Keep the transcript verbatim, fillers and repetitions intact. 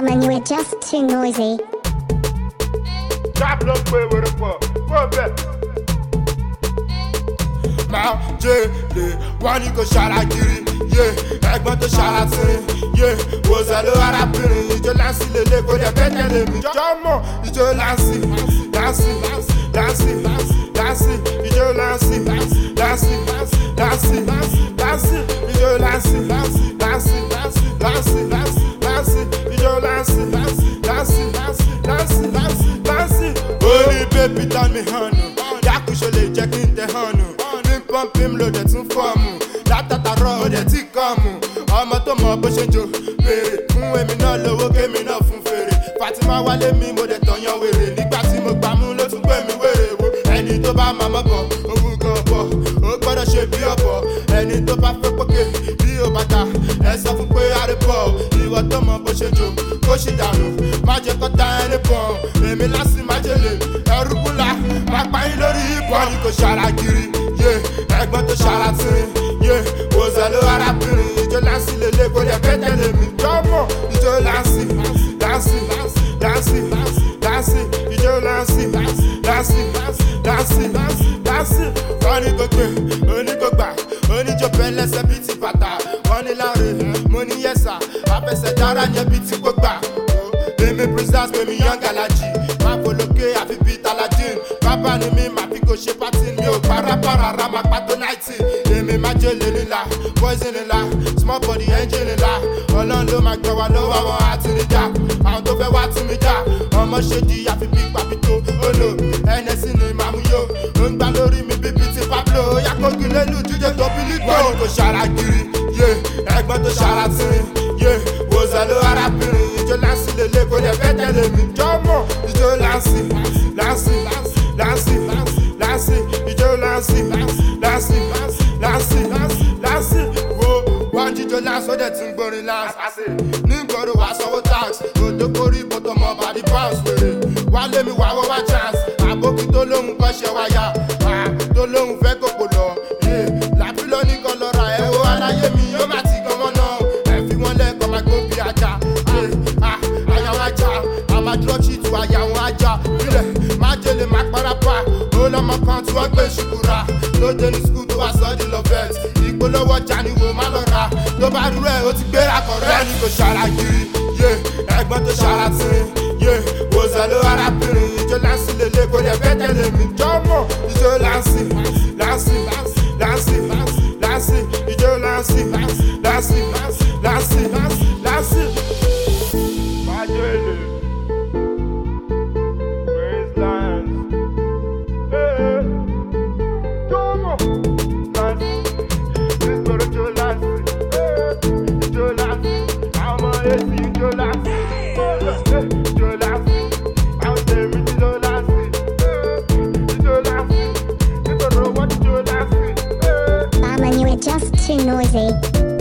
Barman, you are just too noisy. Drop low quick with a fuck. One back. Máa jẹ́lẹ̀ wọ́n ní kò ṣàràkiri, ẹ̀gbọ́n tó ṣàràtìrì, wòsàn ló arábìnrin, ìjọ láǹsì lélẹ̀ kò dẹ̀ fẹ́ tẹ̀lé mi. Jọ́mọ̀ ìjọ láǹsì, láǹsì, láǹsì, láǹsì, ìjọ láǹsì, láǹsì, láǹsì, láǹsì, ìjọ láǹsì, láǹsì, láǹsì, láǹsì, láǹsì, ìjọ láǹsì, láǹsì, láǹsì, láǹsì. Orí bébí tán mi hàn nù, dákúṣe lè jẹ́ kí n tẹ̀ hàn nù. Pọ́ǹpìm ló dẹ̀ tún fọ́ọ̀mù, látàtàrọ̀ ó dẹ̀ tí kọ́ọ̀mù. Ọmọ tó mọ bó ṣe jò béèrè fún èmi náà lówó kémi náà fún fèrè. Fatima wálé mi mo dẹ̀ tọ̀yàn wèrè, nígbà tí mo gbà mú ló tún gbé mi wèrè wo. Ẹni tó bá máa mọ́ bọ̀ òun gan bọ̀, ó gbọ́dọ̀ ṣe bí ọ̀bọ̀. Ẹni tó bá fẹ́ pókè bí ó bàtà, ẹ sọ fún pé àrèbọ̀. Ìwọ tó mọ bó ṣe jò kó ṣì dànù, má jẹ́ kó ta ẹni pọ̀n. Èmi lásì má jèlè ẹrú kúlà, má pa yín lórí ìbọn ni kò ṣàràkiri. Ẹ̀gbọ́n tó ṣàràtìrì, wòsàn ló arábìnrin, ìjọ láǹsì lélẹ̀ kò dẹ̀ fẹ́ tẹ̀lé mi. Jọ́mọ̀ ìjọ láǹsì, láǹsì, láǹsì, láǹsì, ìjọ láǹsì, láǹsì, láǹsì, láǹsì. Wọ́n ní kò gbé, oníkògbà, oníjó pẹ́lẹ́sẹ̀ bíi ti bàtà. Wọ́n ní láre, mo ní yẹ́sà, àfẹsẹ̀ dára yẹn bíi ti gbógbà. Èmi prisoners pè mí yan galaji, máa folókè àfi bíi taladin. Bàbá ni mi máa fi kò ṣe pátí, mi ò parapara máa pàtó náìtì. Èmi máa jẹ́lẹ̀ nílá, poison nílá, small body engine nílá. Ọlọ́run ló máa gbọ́ wa lọ́wọ́ àwọn àti níjà. Àwọn tó fẹ́ wá tì mí jà, ọmọ ṣe di àfi bí pàpító. Olo N S ni màmú yó, ó ń gbá lórí mi bíbí ti Pablo. Ó yá kókì lẹ́nu jíjẹ tó bílíkò. Wọ́n ní kò ṣàràkiri, ẹ̀gbọ́n tó ṣàràtìrì, wòsàn ló arábìnrin, ìjọ láǹsì lélẹ̀ kò dẹ̀ fẹ́ tẹ̀lé mi. Jọ́mọ̀ ìjọ láǹsì, láǹsì, láǹsì, láǹsì, ìjọ láǹsì, láǹsì, láǹsì, láǹsì. Wo wọ́n jíjọ láǹsì ó dẹ̀ ti ń gbórin láǹsì. Ní ìgboro wàá sanwó tax, òdòkórí bọ́tọ̀ mọ́ bàdí pounds wèrè. Wá lé mi wá wọ́n wá chance, àbókí tó lóhùn kọ́ṣẹ́ wáyà, tó lóhùn fẹ́ kòkò lọ. Làbí lóní kan lọ́ra ẹ̀ ó aláyé mi, ó má ti gan wọ́n náà. Ẹ fi wọ́n lẹ́kọ̀ọ́ máa gbó bí ajá. Àyà wọn ajá, àmàdúrọ́ṣì tu àyà wọn ajá. Bílẹ̀ má jẹ́lẹ̀ má parapa, ó lọ́mọ kan tí wọ́n gbé ṣùkúra. Lóde ní skul tó wà sọ́ọ́dì lọ́fẹ̀t, ìpolówó ọjà ni wò má lọ ra. Tó bá dúró ẹ̀ ó ti gbéra kọ̀rẹ́. Wọ́n ní kò ṣàràkiri, ẹ̀gbọ́n tó ṣàràtìrì, wòsàn ló arábìnrin, ìjọ láǹsì lélẹ̀ kò dẹ̀ fẹ́ tẹ̀lé mi. Jọ́mọ̀ ìjọ láǹsì, láǹsì, láǹsì, láǹsì, ìjọ láǹsì, láǹsì, láǹsì, láǹsì. Máa jẹ́ èlé. Barman, you are just too noisy.